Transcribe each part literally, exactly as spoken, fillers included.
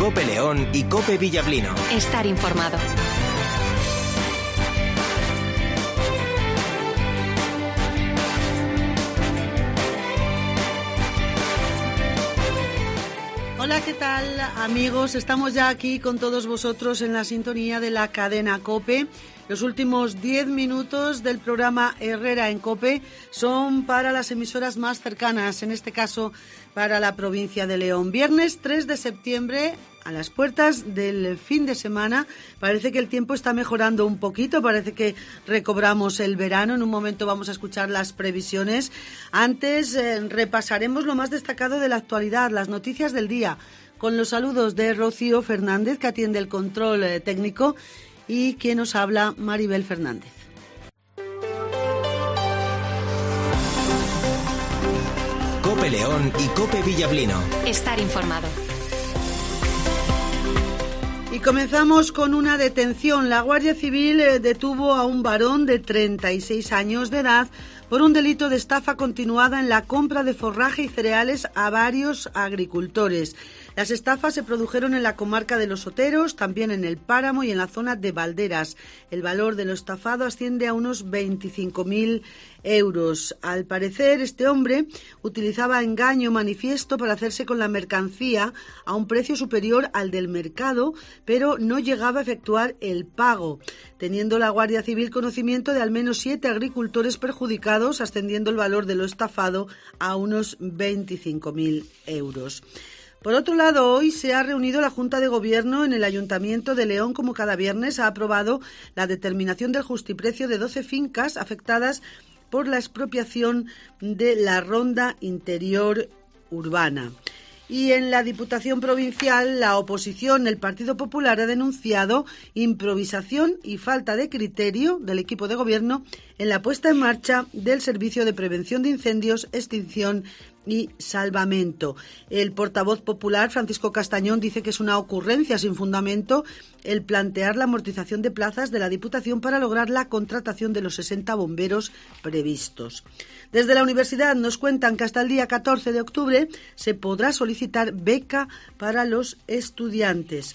COPE León y COPE Villablino. Estar informado. Hola, ¿qué tal, amigos? Estamos ya aquí con todos vosotros en la sintonía de la cadena COPE. Los últimos diez minutos del programa Herrera en COPE son para las emisoras más cercanas, en este caso para la provincia de León. Viernes tres de septiembre, a las puertas del fin de semana. Parece que el tiempo está mejorando un poquito, parece que recobramos el verano. En un momento vamos a escuchar las previsiones. Antes eh, repasaremos lo más destacado de la actualidad, las noticias del día, con los saludos de Rocío Fernández, que atiende el control eh, técnico, y quien nos habla, Maribel Fernández. COPE León y COPE Villablino. Estar informado. Y comenzamos con una detención. La Guardia Civil detuvo a un varón de treinta y seis años de edad por un delito de estafa continuada en la compra de forraje y cereales a varios agricultores. Las estafas se produjeron en la comarca de Los Oteros, también en el Páramo y en la zona de Valderas. El valor de lo estafado asciende a unos veinticinco mil euros. Al parecer, este hombre utilizaba engaño manifiesto para hacerse con la mercancía a un precio superior al del mercado, pero no llegaba a efectuar el pago, teniendo la Guardia Civil conocimiento de al menos siete agricultores perjudicados, ascendiendo el valor de lo estafado a unos veinticinco mil euros. Por otro lado, hoy se ha reunido la Junta de Gobierno en el Ayuntamiento de León. Como cada viernes, ha aprobado la determinación del justiprecio de doce fincas afectadas por la expropiación de la ronda interior urbana. Y en la Diputación Provincial, la oposición, el Partido Popular, ha denunciado improvisación y falta de criterio del equipo de gobierno en la puesta en marcha del Servicio de Prevención de Incendios, Extinción y Salvamento. El portavoz popular, Francisco Castañón, dice que es una ocurrencia sin fundamento el plantear la amortización de plazas de la Diputación para lograr la contratación de los sesenta bomberos previstos. Desde la universidad nos cuentan que hasta el día catorce de octubre se podrá solicitar beca para los estudiantes.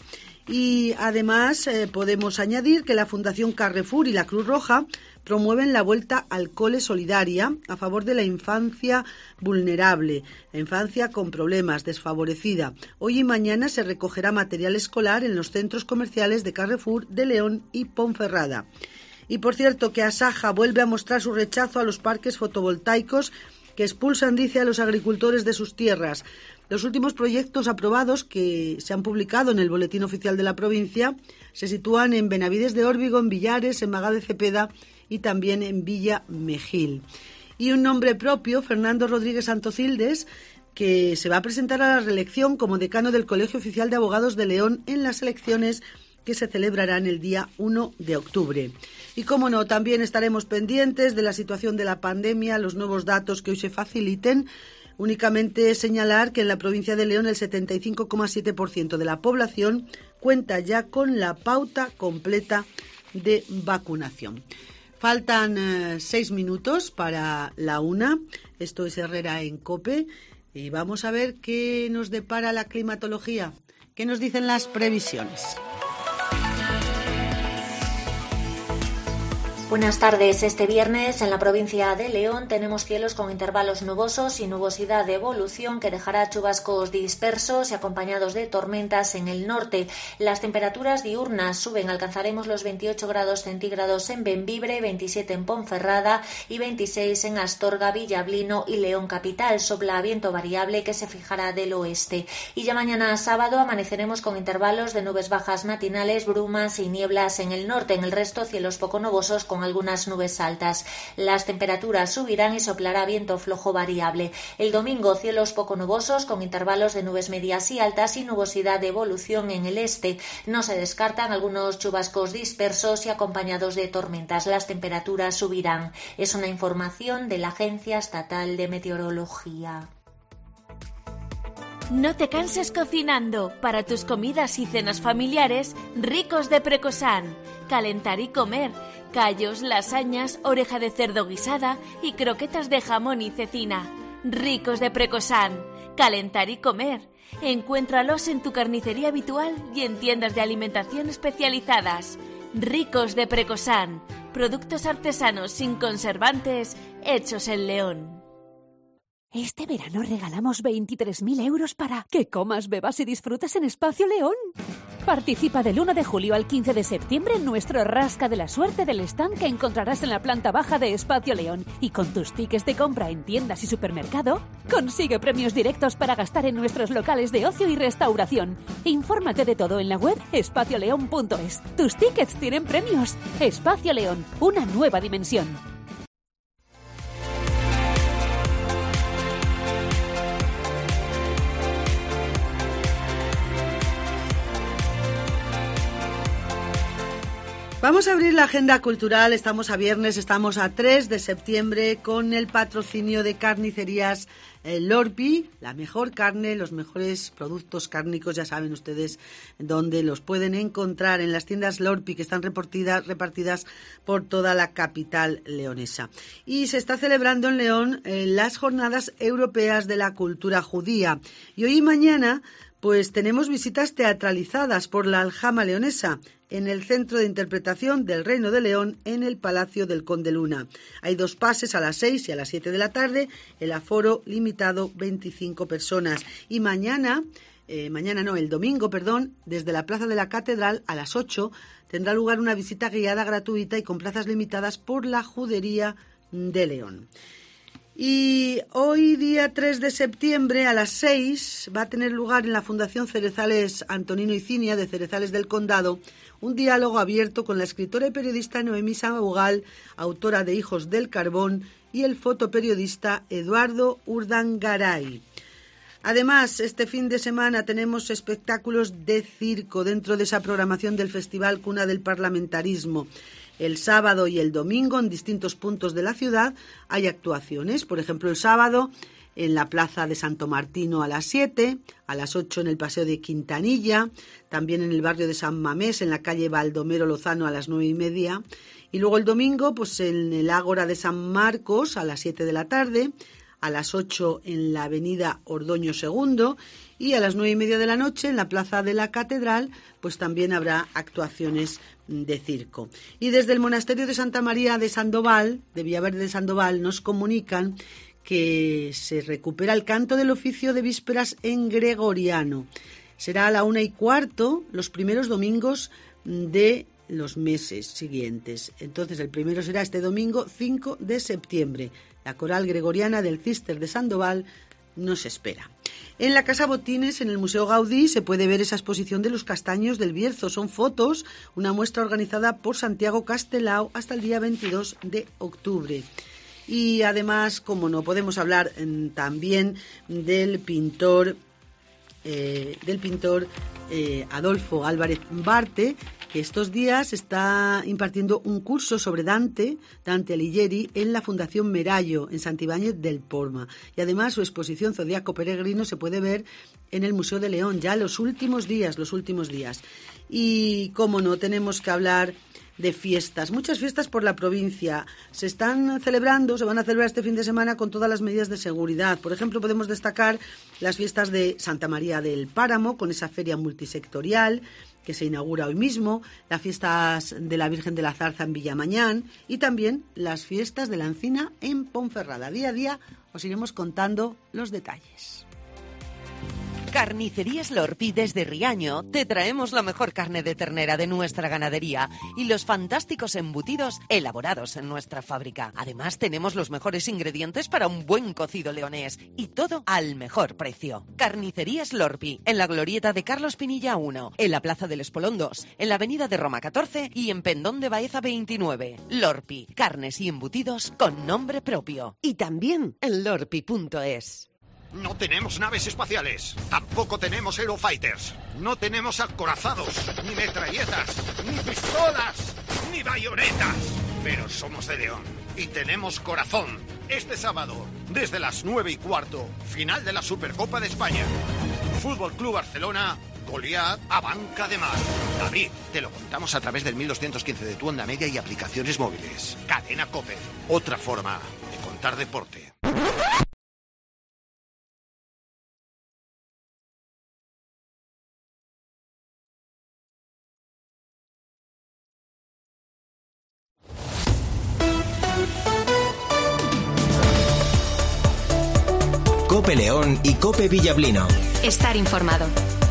Y además eh, podemos añadir que la Fundación Carrefour y la Cruz Roja promueven la vuelta al cole solidaria a favor de la infancia vulnerable, la infancia con problemas, desfavorecida. Hoy y mañana se recogerá material escolar en los centros comerciales de Carrefour, de León y Ponferrada. Y por cierto que Asaja vuelve a mostrar su rechazo a los parques fotovoltaicos que expulsan, dice, a los agricultores de sus tierras. Los últimos proyectos aprobados que se han publicado en el Boletín Oficial de la provincia se sitúan en Benavides de Órbigo, en Villares, en Magá de Cepeda y también en Villa Mejil. Y un nombre propio, Fernando Rodríguez Santocildes, que se va a presentar a la reelección como decano del Colegio Oficial de Abogados de León en las elecciones que se celebrarán el día uno de octubre. Y como no, también estaremos pendientes de la situación de la pandemia, los nuevos datos que hoy se faciliten. Únicamente señalar que en la provincia de León el setenta y cinco coma siete por ciento de la población cuenta ya con la pauta completa de vacunación. Faltan eh, seis minutos para la una. Esto es Herrera en COPE y vamos a ver qué nos depara la climatología, qué nos dicen las previsiones. Buenas tardes. Este viernes en la provincia de León tenemos cielos con intervalos nubosos y nubosidad de evolución que dejará chubascos dispersos y acompañados de tormentas en el norte. Las temperaturas diurnas suben, alcanzaremos los veintiocho grados centígrados en Bembibre, veintisiete en Ponferrada y veintiséis en Astorga, Villablino y León capital. Sopla viento variable que se fijará del oeste. Y ya mañana sábado amaneceremos con intervalos de nubes bajas matinales, brumas y nieblas en el norte. En el resto cielos poco nubosos con algunas nubes altas. Las temperaturas subirán y soplará viento flojo variable. El domingo cielos poco nubosos con intervalos de nubes medias y altas y nubosidad de evolución en el este. No se descartan algunos chubascos dispersos y acompañados de tormentas. Las temperaturas subirán. Es una información de la Agencia Estatal de Meteorología. No te canses cocinando. Para tus comidas y cenas familiares, ricos de Precosán. Calentar y comer. Callos, lasañas, oreja de cerdo guisada y croquetas de jamón y cecina. Ricos de Precosan. Calentar y comer. Encuéntralos en tu carnicería habitual y en tiendas de alimentación especializadas. Ricos de Precosan. Productos artesanos sin conservantes, hechos en León. Este verano regalamos veintitrés mil euros para que comas, bebas y disfrutes en Espacio León. Participa del uno de julio al quince de septiembre en nuestro Rasca de la Suerte del stand que encontrarás en la planta baja de Espacio León. Y con tus tickets de compra en tiendas y supermercado, consigue premios directos para gastar en nuestros locales de ocio y restauración. Infórmate de todo en la web espacio león punto es. Tus tickets tienen premios. Espacio León, una nueva dimensión. Vamos a abrir la agenda cultural. Estamos a viernes, estamos a tres de septiembre con el patrocinio de Carnicerías eh, Lorpi, la mejor carne, los mejores productos cárnicos, ya saben ustedes dónde los pueden encontrar, en las tiendas Lorpi que están repartidas, repartidas por toda la capital leonesa. Y se está celebrando en León eh, las Jornadas Europeas de la Cultura Judía. Y hoy y mañana pues tenemos visitas teatralizadas por la Aljama Leonesa en el Centro de Interpretación del Reino de León en el Palacio del Conde Luna. Hay dos pases a las seis y a las siete de la tarde, el aforo limitado veinticinco personas. Y mañana, eh, mañana no, el domingo, perdón, desde la Plaza de la Catedral a las ocho tendrá lugar una visita guiada gratuita y con plazas limitadas por la Judería de León. Y hoy, día tres de septiembre, a las seis, va a tener lugar en la Fundación Cerezales Antonino y Cinia de Cerezales del Condado un diálogo abierto con la escritora y periodista Noemí Sabugal, autora de Hijos del Carbón, y el fotoperiodista Eduardo Urdangaray. Además, este fin de semana tenemos espectáculos de circo dentro de esa programación del Festival Cuna del Parlamentarismo. El sábado y el domingo, en distintos puntos de la ciudad, hay actuaciones. Por ejemplo, el sábado en la Plaza de Santo Martino a las siete, a las ocho en el Paseo de Quintanilla, también en el barrio de San Mamés, en la calle Baldomero Lozano a las nueve y media. Y luego el domingo, pues en el Ágora de San Marcos a las siete de la tarde, a las ocho en la avenida Ordoño segundo y a las nueve y media de la noche en la Plaza de la Catedral, pues también habrá actuaciones de circo. Y desde el Monasterio de Santa María de Sandoval, de Villaverde de Sandoval, nos comunican que se recupera el canto del oficio de vísperas en gregoriano. Será a la una y cuarto los primeros domingos de los meses siguientes. Entonces el primero será este domingo cinco de septiembre. La coral gregoriana del Cister de Sandoval nos espera. En la Casa Botines, en el Museo Gaudí, se puede ver esa exposición de los castaños del Bierzo. Son fotos, una muestra organizada por Santiago Castelao hasta el día veintidós de octubre. Y además, como no, podemos hablar eh, también del pintor, eh, del pintor eh, Adolfo Álvarez Barte, que estos días está impartiendo un curso sobre Dante, Dante Alighieri, en la Fundación Merallo, en Santibáñez del Porma. Y además su exposición Zodiaco Peregrino se puede ver en el Museo de León, ya los últimos días, los últimos días. Y, como no, tenemos que hablar de fiestas, muchas fiestas por la provincia. Se están celebrando, se van a celebrar este fin de semana con todas las medidas de seguridad. Por ejemplo, podemos destacar las fiestas de Santa María del Páramo, con esa feria multisectorial que se inaugura hoy mismo, las fiestas de la Virgen de la Zarza en Villamañán y también las fiestas de la Encina en Ponferrada. Día a día os iremos contando los detalles. Carnicerías Lorpi desde Riaño te traemos la mejor carne de ternera de nuestra ganadería y los fantásticos embutidos elaborados en nuestra fábrica. Además tenemos los mejores ingredientes para un buen cocido leonés y todo al mejor precio. Carnicerías Lorpi, en la glorieta de Carlos Pinilla uno, en la Plaza del Espolón dos, en la avenida de Roma catorce y en Pendón de Baeza veintinueve. Lorpi, carnes y embutidos con nombre propio. Y también en lorpi punto es. No tenemos naves espaciales, tampoco tenemos Eurofighters, no tenemos acorazados, ni metralletas, ni pistolas, ni bayonetas. Pero somos de León y tenemos corazón. Este sábado, desde las nueve y cuarto, final de la Supercopa de España. Fútbol Club Barcelona, Goliat a Banca de Mar. David, te lo contamos a través del mil doscientos quince de tu onda media y aplicaciones móviles. Cadena COPE, otra forma de contar deporte. Cope León y Cope Villablino. Estar informado.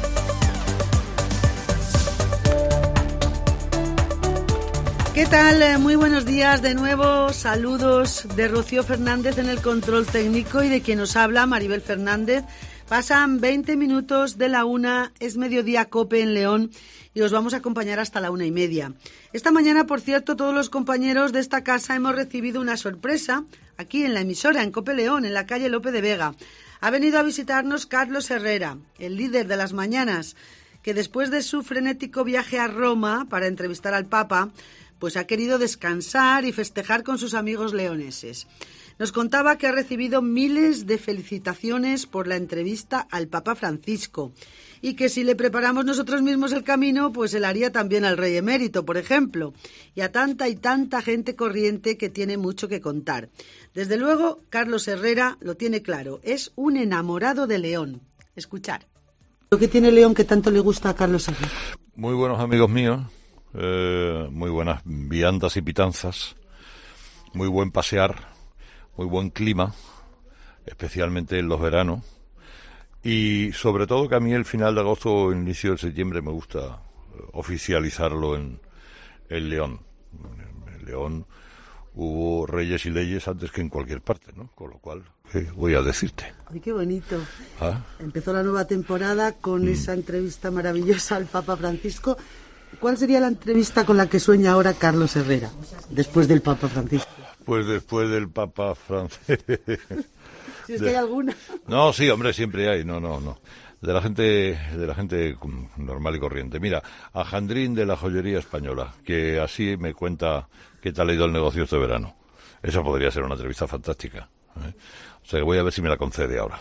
¿Qué tal? Muy buenos días de nuevo. Saludos de Rocío Fernández en el control técnico y de quien nos habla, Maribel Fernández. Pasan veinte minutos de la una, es mediodía Cope en León y os vamos a acompañar hasta la una y media. Esta mañana, por cierto, todos los compañeros de esta casa hemos recibido una sorpresa aquí en la emisora, en Cope León, en la calle Lope de Vega. Ha venido a visitarnos Carlos Herrera, el líder de las mañanas, que después de su frenético viaje a Roma para entrevistar al Papa, pues ha querido descansar y festejar con sus amigos leoneses. Nos contaba que ha recibido miles de felicitaciones por la entrevista al Papa Francisco y que si le preparamos nosotros mismos el camino, pues se le haría también al Rey Emérito, por ejemplo, y a tanta y tanta gente corriente que tiene mucho que contar. Desde luego, Carlos Herrera lo tiene claro, es un enamorado de León. Escuchar. ¿Qué tiene León que tanto le gusta a Carlos Herrera? Muy buenos amigos míos. Eh, muy buenas viandas y pitanzas, muy buen pasear, muy buen clima, especialmente en los veranos, y sobre todo que a mí el final de agosto o inicio de septiembre me gusta oficializarlo en, en León. En León hubo reyes y leyes antes que en cualquier parte, ¿no? Con lo cual, ¿qué voy a decirte? ¡Ay, qué bonito! ¿Ah? Empezó la nueva temporada con mm. esa entrevista maravillosa al Papa Francisco. ¿Cuál sería la entrevista con la que sueña ahora Carlos Herrera, después del Papa Francisco? Pues después del Papa Francisco. Si es que hay alguna. No, sí, hombre, siempre hay, no, no, no. De la gente, de la gente normal y corriente. Mira, a Jandrín de la Joyería Española, que así me cuenta qué tal ha ido el negocio este verano. Esa podría ser una entrevista fantástica, ¿eh? O sea que voy a ver si me la concede ahora.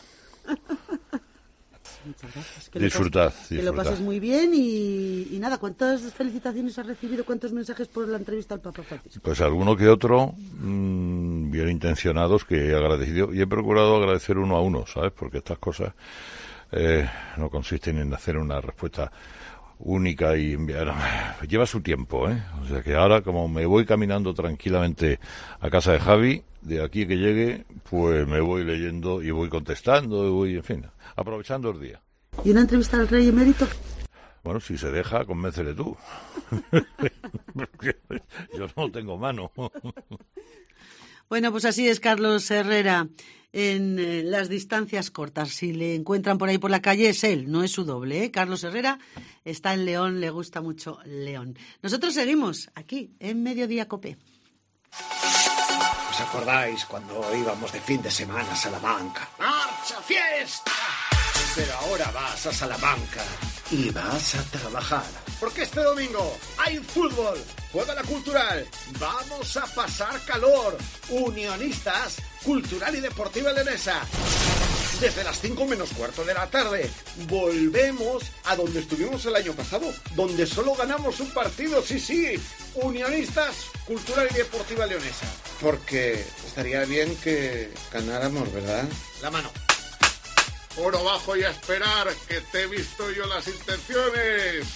Muchas gracias. Que Disfrutad, lo pases, disfrutad. Que lo pases muy bien y, y nada, ¿cuántas felicitaciones has recibido? ¿Cuántos mensajes por la entrevista al Papa Francisco? Pues alguno que otro, mmm, bien intencionados, que he agradecido y he procurado agradecer uno a uno, ¿sabes? Porque estas cosas eh, no consisten en hacer una respuesta única y enviar. Lleva su tiempo, ¿eh? O sea que ahora, como me voy caminando tranquilamente a casa de Javi, de aquí que llegue, pues me voy leyendo y voy contestando, y voy, en fin, aprovechando el día. ¿Y una entrevista al Rey Emérito? Bueno, si se deja, convéncele tú. Yo no tengo mano. Bueno, pues así es Carlos Herrera en eh, las distancias cortas. Si le encuentran por ahí por la calle, es él, no es su doble, ¿eh? Carlos Herrera está en León, le gusta mucho León. Nosotros seguimos aquí, en Mediodía Cope. ¿Os acordáis cuando íbamos de fin de semana a Salamanca? ¡Marcha, fiesta! Pero ahora vas a Salamanca y vas a trabajar. Porque este domingo hay fútbol, juega la Cultural, vamos a pasar calor. Unionistas, Cultural y Deportiva Leonesa. Desde las cinco menos cuarto de la tarde, volvemos a donde estuvimos el año pasado, donde solo ganamos un partido, sí, sí, Unionistas, Cultural y Deportiva Leonesa. Porque estaría bien que ganáramos, ¿verdad? La mano. Oro bajo y a esperar, que te he visto yo las intenciones.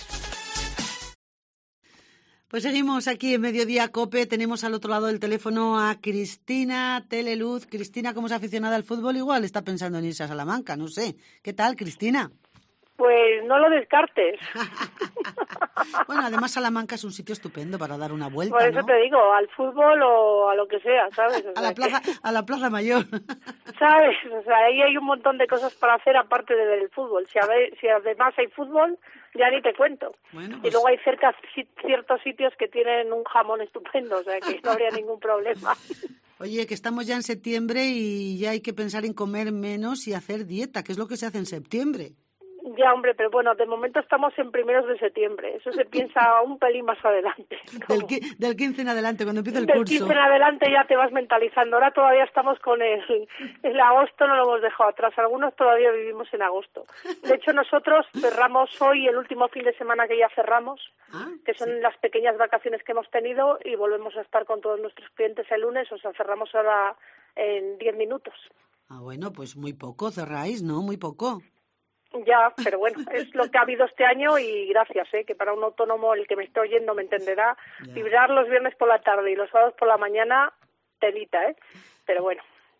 Pues seguimos aquí en Mediodía Cope, tenemos al otro lado del teléfono a Cristina Teleluz. Cristina, como es aficionada al fútbol, igual está pensando en irse a Salamanca, no sé. ¿Qué tal, Cristina? Pues no lo descartes. Bueno, además Salamanca es un sitio estupendo para dar una vuelta, Por eso ¿no? te digo, al fútbol o a lo que sea, ¿sabes? O a la sea plaza, que, a la plaza mayor. ¿sabes? O sea, ahí hay un montón de cosas para hacer aparte de ver el fútbol. Si, a ver, si además hay fútbol, ya ni te cuento. Bueno, Y pues... luego hay cerca si, ciertos sitios que tienen un jamón estupendo, o sea que no habría ningún problema. Oye, que estamos ya en septiembre y ya hay que pensar en comer menos y hacer dieta, que es lo que se hace en septiembre. Ya, hombre, pero bueno, de momento estamos en primeros de septiembre. Eso se piensa un pelín más adelante. Del, del quince en adelante, cuando empiece el del curso. Del quince en adelante ya te vas mentalizando. Ahora todavía estamos con el, el agosto, no lo hemos dejado atrás. Algunos todavía vivimos en agosto. De hecho, nosotros cerramos hoy el último fin de semana que ya cerramos, ah, que son sí. las pequeñas vacaciones que hemos tenido, y volvemos a estar con todos nuestros clientes el lunes. O sea, cerramos ahora en diez minutos. Ah, bueno, pues muy poco cerráis, ¿no? Muy poco. Ya, pero bueno, es lo que ha habido este año y gracias, ¿eh? Que para un autónomo, el que me esté oyendo me entenderá, yeah. Vibrar los viernes por la tarde y los sábados por la mañana, telita, ¿eh? Pero bueno,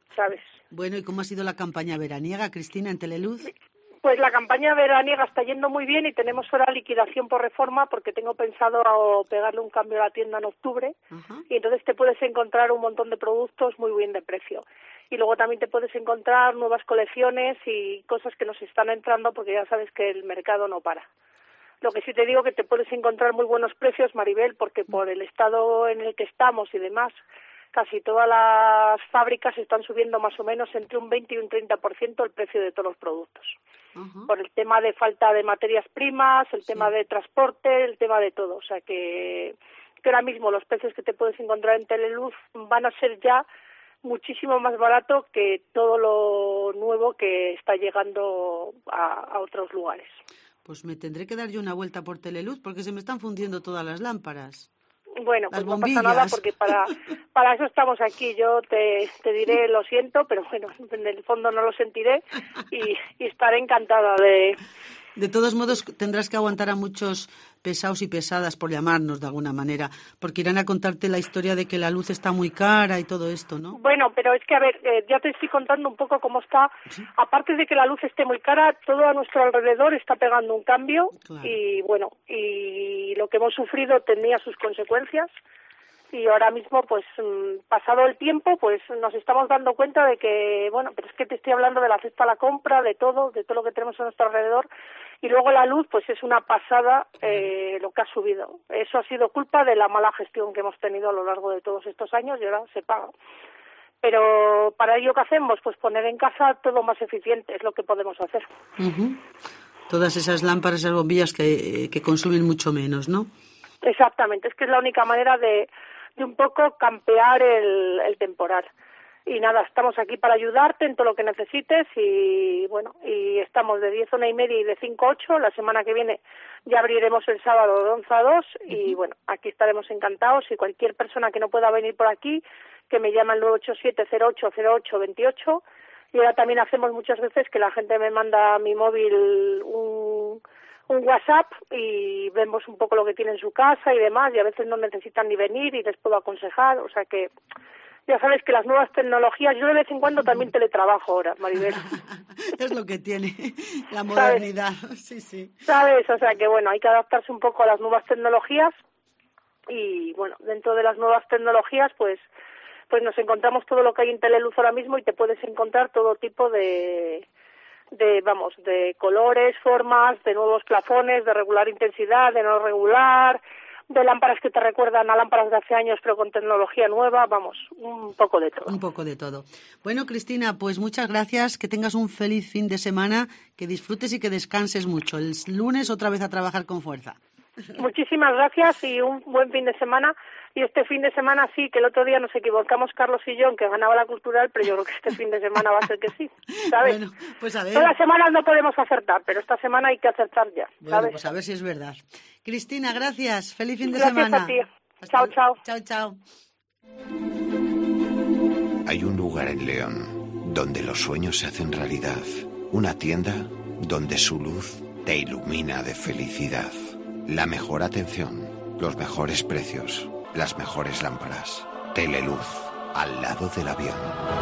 ¿sabes? Bueno, ¿y cómo ha sido la campaña veraniega, Cristina, en Teleluz? Pues la campaña veraniega está yendo muy bien y tenemos ahora liquidación por reforma porque tengo pensado pegarle un cambio a la tienda en octubre. Uh-huh. Y entonces te puedes encontrar un montón de productos muy bien de precio. Y luego también te puedes encontrar nuevas colecciones y cosas que nos están entrando porque ya sabes que el mercado no para. Lo que sí te digo que te puedes encontrar muy buenos precios, Maribel, porque por el estado en el que estamos y demás, casi todas las fábricas están subiendo más o menos entre un veinte y un treinta por ciento el precio de todos los productos. Uh-huh. Por el tema de falta de materias primas, el sí. tema de transporte, el tema de todo. O sea que, que ahora mismo los precios que te puedes encontrar en Teleluz van a ser ya muchísimo más barato que todo lo nuevo que está llegando a, a otros lugares. Pues me tendré que dar yo una vuelta por Teleluz porque se me están fundiendo todas las lámparas. Bueno, pues no pasa nada porque para para eso estamos aquí. Yo te, te diré lo siento, pero bueno, en el fondo no lo sentiré y, y estaré encantada de... De todos modos, tendrás que aguantar a muchos pesados y pesadas, por llamarnos de alguna manera, porque irán a contarte la historia de que la luz está muy cara y todo esto, ¿no? Bueno, pero es que, a ver, eh, ya te estoy contando un poco cómo está. ¿Sí? Aparte de que la luz esté muy cara, todo a nuestro alrededor está pegando un cambio. Claro. Y, bueno, y lo que hemos sufrido tenía sus consecuencias. Y ahora mismo, pues, pasado el tiempo, pues nos estamos dando cuenta de que, bueno, pero es que te estoy hablando de la cesta a la compra, de todo, de todo lo que tenemos a nuestro alrededor, y luego la luz, pues es una pasada eh, lo que ha subido. Eso ha sido culpa de la mala gestión que hemos tenido a lo largo de todos estos años y ahora se paga. Pero para ello, ¿qué hacemos? Pues poner en casa todo más eficiente, es lo que podemos hacer. Uh-huh. Todas esas lámparas, esas bombillas que, que consumen mucho menos, ¿no? Exactamente, es que es la única manera de... de un poco campear el, el temporal. Y nada, estamos aquí para ayudarte en todo lo que necesites y bueno, y estamos de diez a una y media y de cinco a ocho. La semana que viene ya abriremos el sábado de once a dos y bueno, aquí estaremos encantados y cualquier persona que no pueda venir por aquí, que me llama al nueve ocho siete cero ocho cero ocho dos ocho. Y ahora también hacemos muchas veces que la gente me manda a mi móvil un... un WhatsApp y vemos un poco lo que tiene en su casa y demás, y a veces no necesitan ni venir y les puedo aconsejar, o sea que ya sabes que las nuevas tecnologías, yo de vez en cuando también teletrabajo ahora, Maribel. Es lo que tiene la modernidad, ¿sabes? Sí, sí. ¿Sabes? O sea que bueno, hay que adaptarse un poco a las nuevas tecnologías y bueno, dentro de las nuevas tecnologías pues pues nos encontramos todo lo que hay en Teleluz ahora mismo y te puedes encontrar todo tipo de... de, vamos, de colores, formas, de nuevos plafones, de regular intensidad, de no regular, de lámparas que te recuerdan a lámparas de hace años pero con tecnología nueva, vamos, un poco de todo. Un poco de todo. Bueno, Cristina, pues muchas gracias, que tengas un feliz fin de semana, que disfrutes y que descanses mucho. El lunes otra vez a trabajar con fuerza. Muchísimas gracias y un buen fin de semana. Y este fin de semana sí, que el otro día nos equivocamos Carlos y yo en que ganaba la Cultural, pero yo creo que este fin de semana va a ser que sí, ¿sabes? Bueno, pues a ver. Todas las semanas no podemos acertar, pero esta semana hay que acertar ya, ¿sabes? Bueno, pues a ver si es verdad. Cristina, gracias. Feliz fin de gracias semana. Gracias a ti. Hasta chao, chao. Chao, chao. Hay un lugar en León donde los sueños se hacen realidad. Una tienda donde su luz te ilumina de felicidad. La mejor atención, los mejores precios, las mejores lámparas. Teleluz, al lado del avión.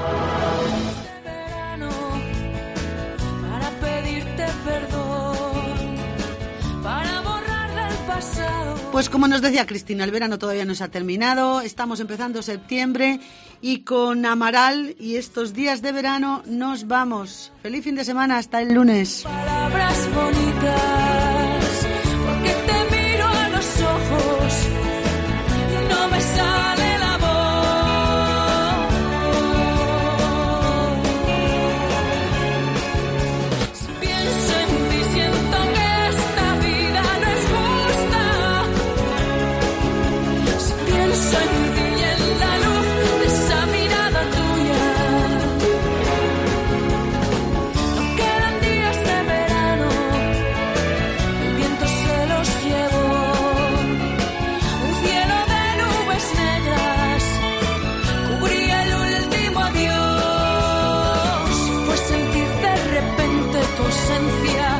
Para pedirte perdón, para borrar del pasado. Pues como nos decía Cristina, el verano todavía no se ha terminado, estamos empezando septiembre y con Amaral y estos días de verano nos vamos. Feliz fin de semana, hasta el lunes. Palabras bonitas, porque te miro a los ojos y no me sale la voz. Si pienso en ti siento que esta vida no es justa. Si pienso en ti y en la luz de esa mirada tuya, no quedan días de verano, el viento se los llevó. Un cielo de nubes negras cubría el último adiós. Fue sentir de repente tu ausencia.